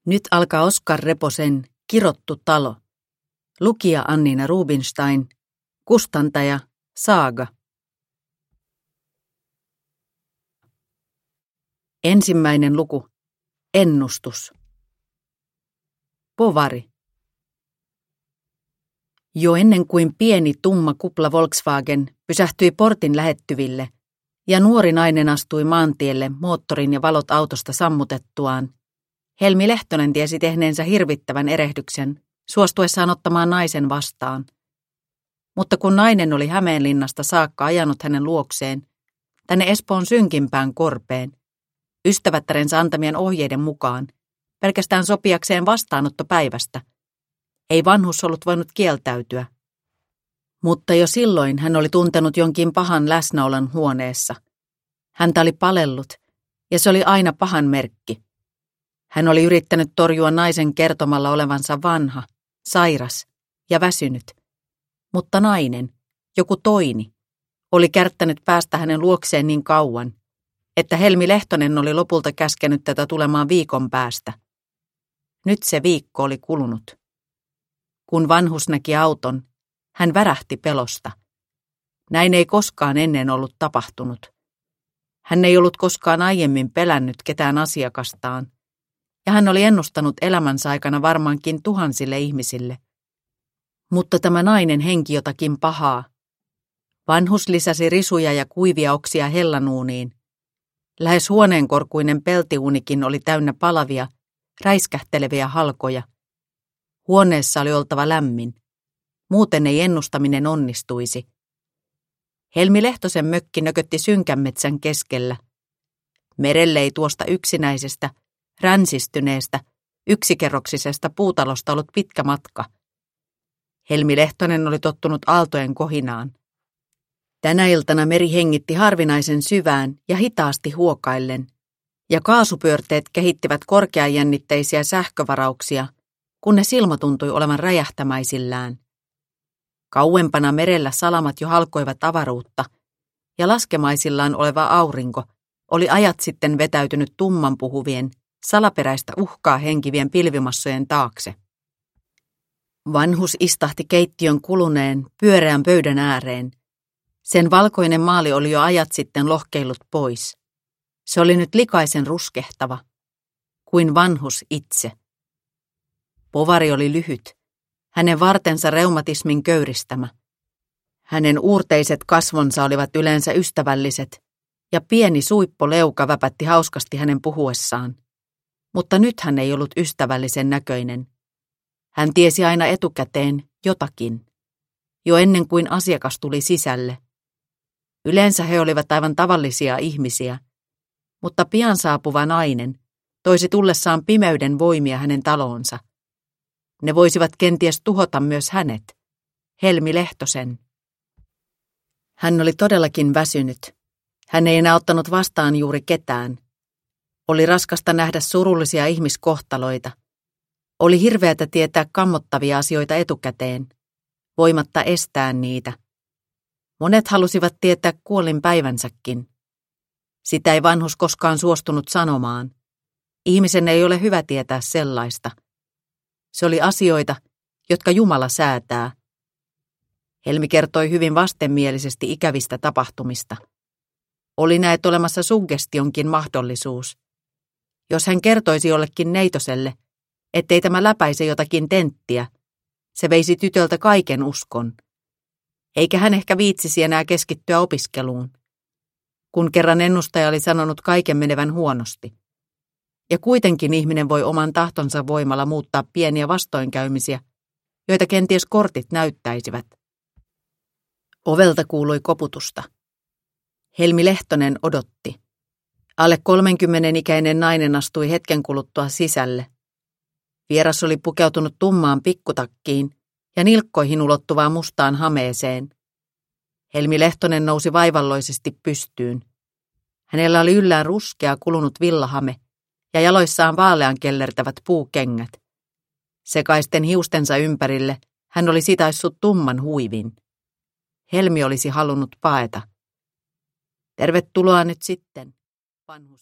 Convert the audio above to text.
Nyt alkaa Oskar Reposen Kirottu talo. Lukija Anniina Rubinstein. Kustantaja Saaga. Ensimmäinen luku. Ennustus. Povari. Jo ennen kuin pieni tumma kupla Volkswagen pysähtyi portin lähettyville ja nuori nainen astui maantielle moottorin ja valot autosta sammutettuaan, Helmi Lehtonen tiesi tehneensä hirvittävän erehdyksen suostuessaan ottamaan naisen vastaan. Mutta kun nainen oli Hämeenlinnasta saakka ajanut hänen luokseen, tänne Espoon synkimpään korpeen, ystävättärensä antamien ohjeiden mukaan, pelkästään sopiakseen vastaanottopäivästä, ei vanhus ollut voinut kieltäytyä. Mutta jo silloin hän oli tuntenut jonkin pahan läsnäolon huoneessa. Häntä oli palellut, ja se oli aina pahan merkki. Hän oli yrittänyt torjua naisen kertomalla olevansa vanha, sairas ja väsynyt. Mutta nainen, joku toini, oli kärttänyt päästä hänen luokseen niin kauan, että Helmi Lehtonen oli lopulta käskenyt tätä tulemaan viikon päästä. Nyt se viikko oli kulunut. Kun vanhus näki auton, hän värähti pelosta. Näin ei koskaan ennen ollut tapahtunut. Hän ei ollut koskaan aiemmin pelännyt ketään asiakastaan, ja hän oli ennustanut elämänsä aikana varmaankin tuhansille ihmisille. Mutta tämä nainen henki jotakin pahaa. Vanhus lisäsi risuja ja kuivia oksia hellanuuniin. Lähes huoneenkorkuinen peltiuunikin oli täynnä palavia, räiskähteleviä halkoja. Huoneessa oli oltava lämmin. Muuten ei ennustaminen onnistuisi. Helmi Lehtosen mökki nökötti synkän metsän keskellä. Merelle ei tuosta yksinäisestä, ränsistyneestä, yksikerroksisesta puutalosta ollut pitkä matka. Helmi Lehtonen oli tottunut aaltojen kohinaan. Tänä iltana meri hengitti harvinaisen syvään ja hitaasti huokaillen, ja kaasupyörteet kehittivät korkeajännitteisiä sähkövarauksia, kunnes ilma tuntui olevan räjähtämäisillään. Kauempana merellä salamat jo halkoivat avaruutta, ja laskemaisillaan oleva aurinko oli ajat sitten vetäytynyt tummanpuhuvien, salaperäistä uhkaa henkivien pilvimassojen taakse. Vanhus istahti keittiön kuluneen, pyöreän pöydän ääreen. Sen valkoinen maali oli jo ajat sitten lohkeillut pois. Se oli nyt likaisen ruskehtava, kuin vanhus itse. Povari oli lyhyt, hänen vartensa reumatismin köyristämä. Hänen uurteiset kasvonsa olivat yleensä ystävälliset, ja pieni suippoleuka väpätti hauskasti hänen puhuessaan. Mutta nyt hän ei ollut ystävällisen näköinen. Hän tiesi aina etukäteen jotakin, jo ennen kuin asiakas tuli sisälle. Yleensä he olivat aivan tavallisia ihmisiä, mutta pian saapuva nainen toisi tullessaan pimeyden voimia hänen taloonsa. Ne voisivat kenties tuhota myös hänet, Helmi Lehtosen. Hän oli todellakin väsynyt. Hän ei enää ottanut vastaan juuri ketään. Oli raskasta nähdä surullisia ihmiskohtaloita. Oli hirveätä tietää kammottavia asioita etukäteen, voimatta estää niitä. Monet halusivat tietää kuolinpäivänsäkin. Sitä ei vanhus koskaan suostunut sanomaan. Ihmisen ei ole hyvä tietää sellaista. Se oli asioita, jotka Jumala säätää. Helmi kertoi hyvin vastenmielisesti ikävistä tapahtumista. Oli näet olemassa suggestionkin mahdollisuus. Jos hän kertoisi jollekin neitoselle, ettei tämä läpäise jotakin tenttiä, se veisi tytöltä kaiken uskon. Eikä hän ehkä viitsisi enää keskittyä opiskeluun, kun kerran ennustaja oli sanonut kaiken menevän huonosti. Ja kuitenkin ihminen voi oman tahtonsa voimalla muuttaa pieniä vastoinkäymisiä, joita kenties kortit näyttäisivät. Ovelta kuului koputusta. Helmi Lehtonen odotti. Alle 30-ikäinen nainen astui hetken kuluttua sisälle. Vieras oli pukeutunut tummaan pikkutakkiin ja nilkkoihin ulottuvaan mustaan hameeseen. Helmi Lehtonen nousi vaivalloisesti pystyyn. Hänellä oli yllään ruskea kulunut villahame ja jaloissaan vaalean kellertävät puukengät. Sekaisten hiustensa ympärille hän oli sitaissut tumman huivin. Helmi olisi halunnut paeta. Tervetuloa nyt sitten, vanhus